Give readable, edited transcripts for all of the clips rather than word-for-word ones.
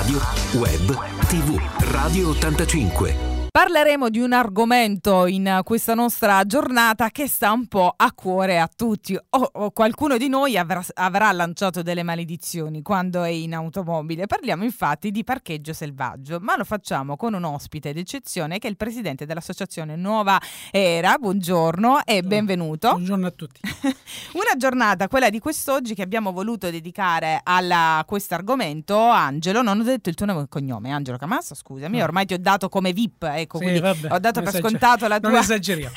radio, web, TV, Radio 85. Parleremo di un argomento in questa nostra giornata che sta un po' a cuore a tutti, o qualcuno di noi avrà lanciato delle maledizioni quando è in automobile. Parliamo infatti di parcheggio selvaggio, ma lo facciamo con un ospite d'eccezione che è il presidente dell'associazione Nuova Era. Buongiorno e benvenuto. Buongiorno a tutti. Una giornata, quella di quest'oggi, che abbiamo voluto dedicare a questo argomento. Angelo, non ho detto il tuo nome e cognome, Angelo Camassa, scusami, ormai ti ho dato come VIP. Ecco, sì, quindi vabbè, ho dato per scontato la tua... Non esageriamo.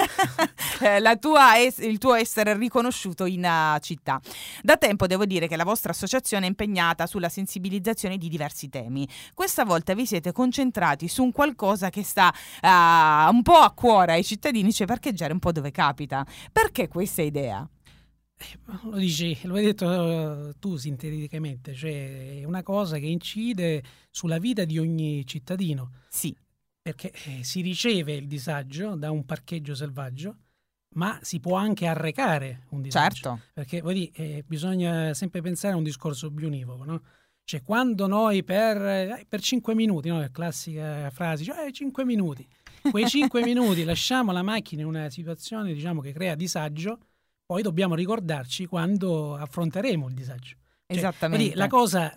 il tuo essere riconosciuto in città. Da tempo devo dire che la vostra associazione è impegnata sulla sensibilizzazione di diversi temi. Questa volta vi siete concentrati su un qualcosa che sta un po' a cuore ai cittadini, cioè parcheggiare un po' dove capita. Perché questa idea? Lo hai detto tu sinteticamente, cioè è una cosa che incide sulla vita di ogni cittadino. Sì. Perché si riceve il disagio da un parcheggio selvaggio, ma si può anche arrecare un disagio. Certo. Perché bisogna sempre pensare a un discorso più univoco, no? Cioè quando noi per 5 minuti, no? La classica frase, 5 minuti, quei 5 minuti lasciamo la macchina in una situazione, diciamo, che crea disagio, poi dobbiamo ricordarci quando affronteremo il disagio. Esattamente. La cosa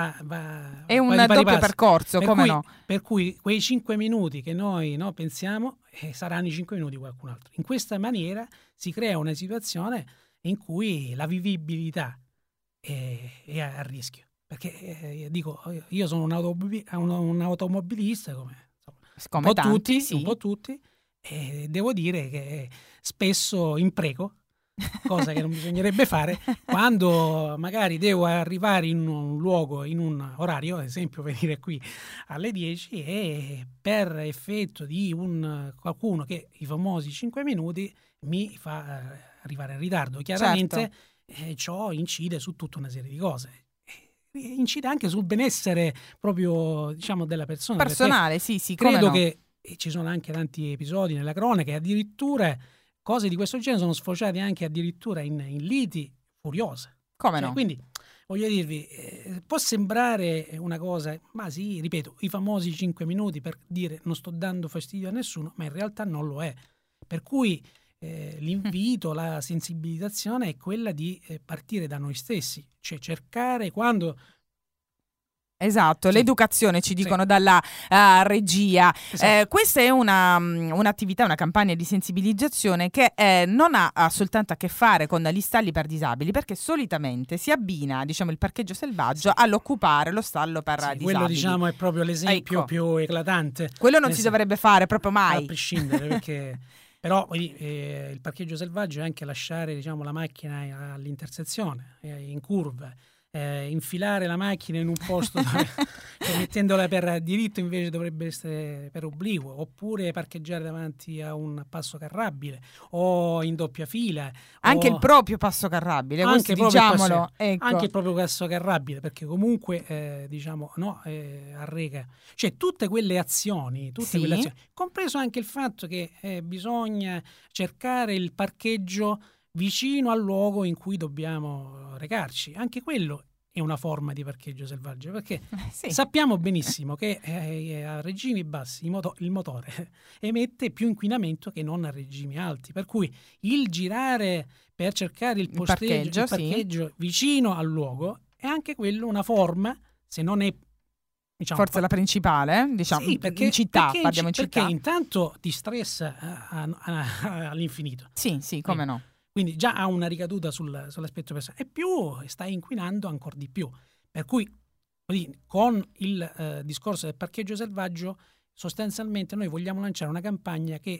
è un doppio percorso, per cui quei 5 minuti che noi pensiamo saranno i 5 minuti di qualcun altro. In questa maniera si crea una situazione in cui la vivibilità è a rischio. Perché io sono un automobilista come un po' tanti, un po' tutti, e devo dire che spesso impreco, cosa che non bisognerebbe fare, quando magari devo arrivare in un luogo, in un orario, ad esempio venire qui alle 10, e per effetto di qualcuno che i famosi 5 minuti mi fa arrivare in ritardo. Chiaramente ciò incide su tutta una serie di cose. Incide anche sul benessere proprio, diciamo, della persona. Personale, sì, credo che ci sono anche tanti episodi nella cronaca e addirittura cose di questo genere sono sfociate anche addirittura in liti furiose. Come no? Quindi, voglio dirvi, può sembrare una cosa, ma sì, ripeto, i famosi 5 minuti per dire non sto dando fastidio a nessuno, ma in realtà non lo è. Per cui l'invito, la sensibilizzazione è quella di partire da noi stessi, cioè cercare quando... Esatto, sì. L'educazione ci dicono dalla regia. Esatto. Questa è un'attività, una campagna di sensibilizzazione che non ha soltanto a che fare con gli stalli per disabili, perché solitamente si abbina, diciamo, il parcheggio selvaggio all'occupare lo stallo per disabili. Quello, diciamo, è proprio l'esempio più eclatante. Quello non si dovrebbe fare proprio mai. A prescindere, perché... Però il parcheggio selvaggio è anche lasciare, diciamo, la macchina all'intersezione, in curva, infilare la macchina in un posto dove, mettendola per diritto invece dovrebbe essere per obliquo, oppure parcheggiare davanti a un passo carrabile o in doppia fila. Anche il proprio passo carrabile, anche diciamolo. Anche il proprio passo carrabile, perché comunque arreca. Cioè tutte quelle azioni, compreso anche il fatto che bisogna cercare il parcheggio vicino al luogo in cui dobbiamo recarci. Anche quello è una forma di parcheggio selvaggio, perché sappiamo benissimo che a regimi bassi il motore emette più inquinamento che non a regimi alti, per cui il girare per cercare il parcheggio vicino al luogo è anche quello una forma, se non è, diciamo, forse la principale, diciamo, perché, in città, parliamo in città. Perché intanto ti stressa all'infinito. Sì, come no. Quindi già ha una ricaduta sull'aspetto personale, e più stai inquinando ancora di più. Per cui con il discorso del parcheggio selvaggio sostanzialmente noi vogliamo lanciare una campagna che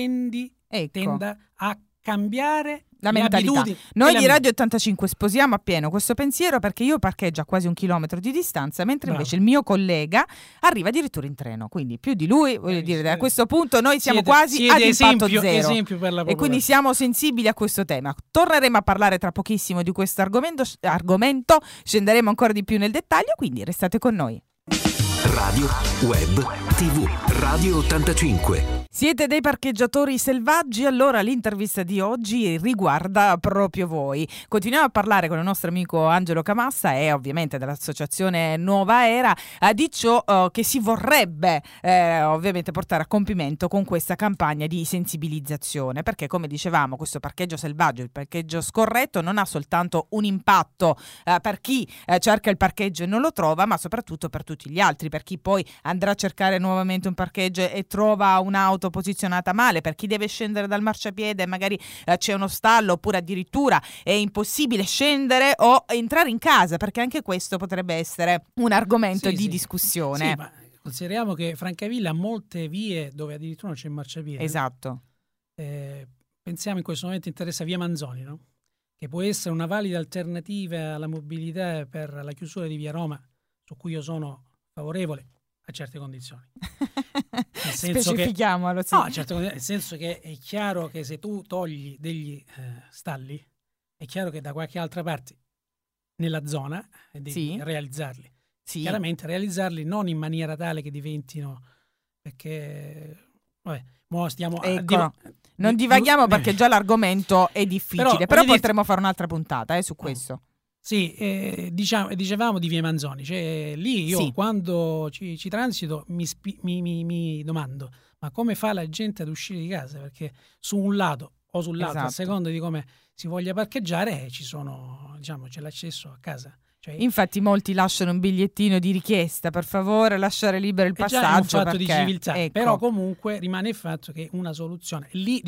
tenda a cambiare la mentalità. Noi di Radio 85 sposiamo appieno questo pensiero, perché io parcheggio a quasi 1 chilometro di distanza, mentre invece il mio collega arriva addirittura in treno, quindi più di lui, voglio dire, da questo punto noi siamo quasi ad impatto zero, e quindi siamo sensibili a questo tema. Torneremo a parlare tra pochissimo di questo argomento, scenderemo ancora di più nel dettaglio, quindi restate con noi. Radio, web, TV, Radio 85. Siete dei parcheggiatori selvaggi? Allora l'intervista di oggi riguarda proprio voi. Continuiamo a parlare con il nostro amico Angelo Camassa e ovviamente dell'associazione Nuova Era di ciò che si vorrebbe ovviamente portare a compimento con questa campagna di sensibilizzazione, perché come dicevamo questo parcheggio selvaggio, il parcheggio scorretto non ha soltanto un impatto per chi cerca il parcheggio e non lo trova, ma soprattutto per tutti gli altri, per chi poi andrà a cercare nuovamente un parcheggio e trova un'auto posizionata male, per chi deve scendere dal marciapiede e magari c'è uno stallo, oppure addirittura è impossibile scendere o entrare in casa, perché anche questo potrebbe essere un argomento di discussione. Sì, ma consideriamo che Francavilla ha molte vie dove addirittura non c'è il marciapiede. Esatto. Pensiamo in questo momento interessa via Manzoni, no? Che può essere una valida alternativa alla mobilità per la chiusura di via Roma, su cui io sono favorevole a certe condizioni. Specifichiamolo. Sì. No, certo, nel senso che è chiaro che se tu togli degli stalli, è chiaro che da qualche altra parte nella zona devi realizzarli. Sì. Chiaramente realizzarli non in maniera tale che diventino, perché stiamo non divaghiamo perché già l'argomento è difficile, però potremmo fare un'altra puntata su questo. Sì, dicevamo di via Manzoni, cioè lì io quando ci transito mi domando, ma come fa la gente ad uscire di casa? Perché su un lato o sull'altro, a seconda di come si voglia parcheggiare, c'è l'accesso a casa. Cioè, infatti molti lasciano un bigliettino di richiesta, per favore lasciare libero il passaggio. È un fatto di civiltà, però comunque rimane il fatto che una soluzione, lì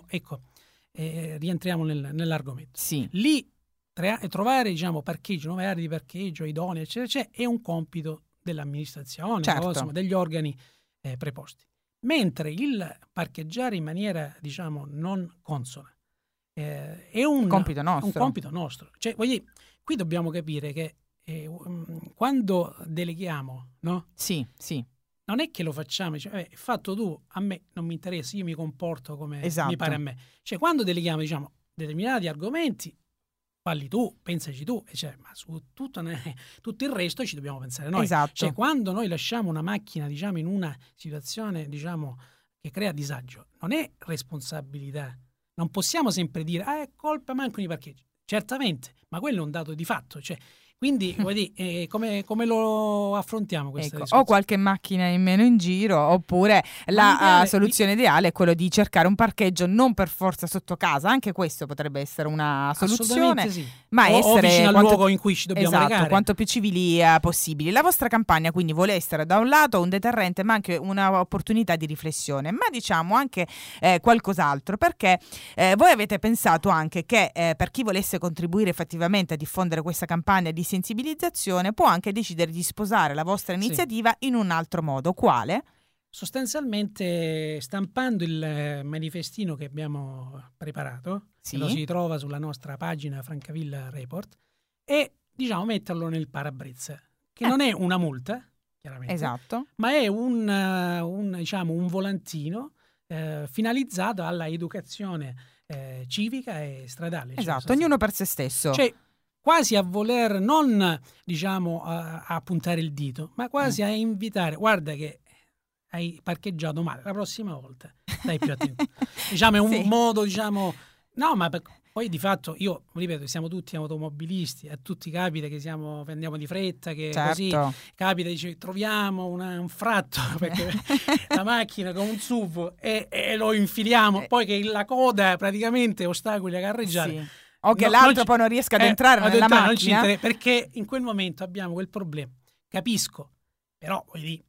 rientriamo nell'argomento. Sì. Lì trovare parcheggio, nuove aree di parcheggio idonee, eccetera, è un compito dell'amministrazione, degli organi preposti. Mentre il parcheggiare in maniera non consona è un compito nostro. Cioè, qui dobbiamo capire che quando deleghiamo, no? Sì. Non è che lo facciamo, fatto tu, a me non mi interessa, io mi comporto come mi pare a me. Cioè, quando deleghiamo, determinati argomenti, falli tu, pensaci tu, ma su tutto il resto ci dobbiamo pensare noi. Esatto. Cioè, quando noi lasciamo una macchina, in una situazione, che crea disagio, non è responsabilità. Non possiamo sempre dire, è colpa mancano i parcheggi. Certamente, ma quello è un dato di fatto, quindi come lo affrontiamo questa discussione? O qualche macchina in meno in giro, oppure la soluzione ideale è quello di cercare un parcheggio non per forza sotto casa, anche questo potrebbe essere una soluzione, ma essere vicino al luogo in cui ci dobbiamo recare, quanto più civili possibili. La vostra campagna quindi vuole essere da un lato un deterrente ma anche un'opportunità di riflessione, ma diciamo anche qualcos'altro, perché voi avete pensato anche che per chi volesse contribuire effettivamente a diffondere questa campagna di sensibilizzazione può anche decidere di sposare la vostra iniziativa in un altro modo. Quale? Sostanzialmente stampando il manifestino che abbiamo preparato, che lo si trova sulla nostra pagina Francavilla Report, e metterlo nel parabrezza, che non è una multa, chiaramente, ma è un volantino finalizzato alla educazione civica e stradale. Ognuno per se stesso. Quasi a voler non a puntare il dito, ma quasi a invitare, guarda che hai parcheggiato male, la prossima volta stai più attento. È un modo, no, ma poi di fatto io ripeto, siamo tutti automobilisti, a tutti capita che andiamo di fretta, che così capita, troviamo un fratto perché la macchina con un SUV e lo infiliamo, poi che la coda praticamente ostacoli la carreggiare. O che l'altro poi non riesca ad entrare nella macchina. Perché in quel momento abbiamo quel problema. Capisco, però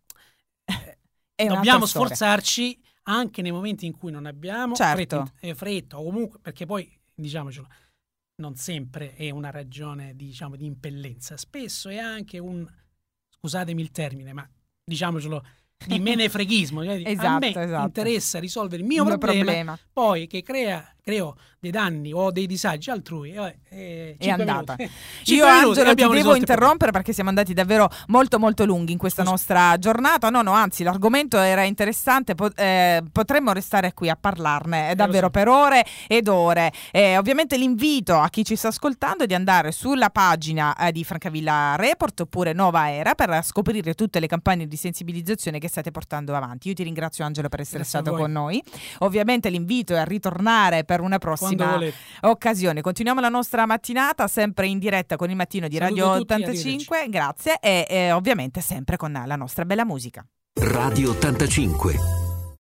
dobbiamo sforzarci anche nei momenti in cui non abbiamo fretta o comunque, perché poi, diciamocelo, non sempre è una ragione di impellenza. Spesso è anche scusatemi il termine, ma diciamocelo, di menefreghismo. A me interessa risolvere il mio problema, poi che crea creo dei danni o dei disagi altrui, è andata. Io Angelo ti devo interrompere perché siamo andati davvero molto molto lunghi in questa nostra giornata. No, anzi, l'argomento era interessante, potremmo restare qui a parlarne davvero per ore ed ore. Ovviamente l'invito a chi ci sta ascoltando è di andare sulla pagina di Francavilla Report oppure Nova Era per scoprire tutte le campagne di sensibilizzazione che state portando avanti. Io ti ringrazio, Angelo, per essere stato con noi. Ovviamente l'invito è a ritornare per una prossima occasione. Continuiamo la nostra mattinata sempre in diretta con il mattino di Radio 85. Grazie e ovviamente sempre con la nostra bella musica. Radio 85.